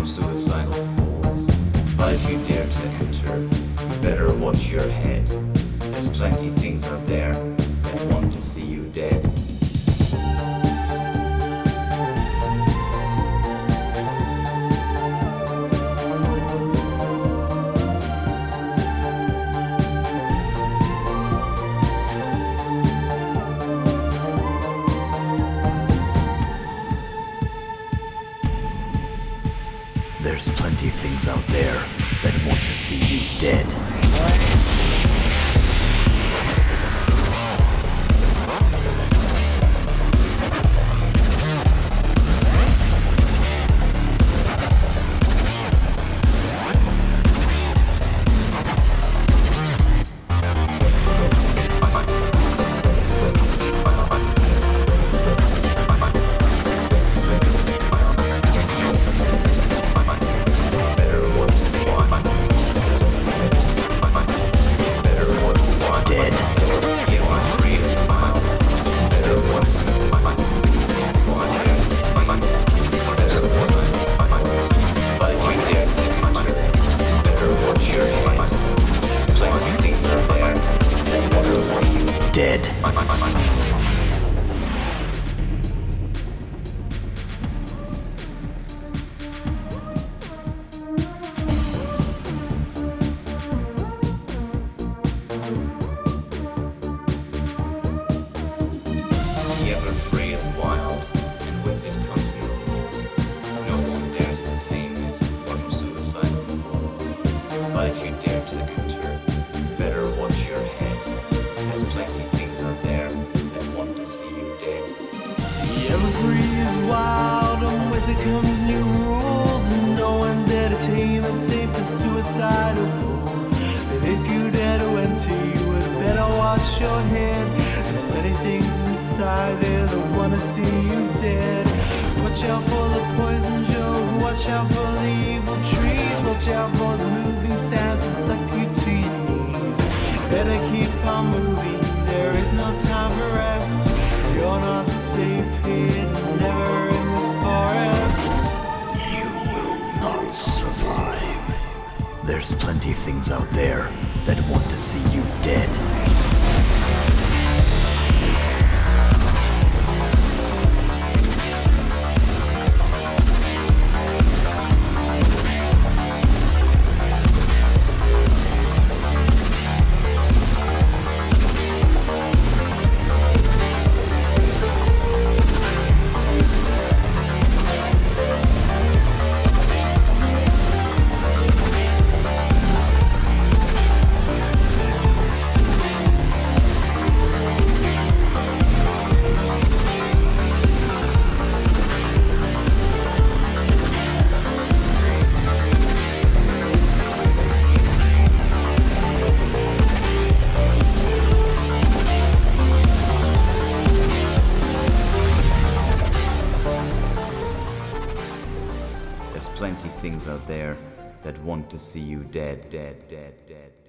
suicidal fools. But if you dare to enter, you better watch your head. There's plenty things out there that want to see you dead. There's plenty things out there that want to see you dead. Dead. The ever free is wild, and with it comes new rules. No one dares to tame it, or from suicidal fools. But if you dare to enter, you better watch your head. There's plenty things out there that want to see you dead. The evergreen is wild, and with it comes new rules. And no one dare to tame it, save the suicidal fools. But if you dare to enter, you would better watch your head. There's plenty things inside there that wanna see you dead. Watch out for the poison joke, watch out for the evil trees. Watch out for the moving sounds that suck you to your knees. Better keep on moving, there is no time for rest. You're not safe here, never in this forest. You will not survive. There's plenty things out there that want to see you dead. There's plenty things out there that want to see you dead, dead, dead, dead, dead.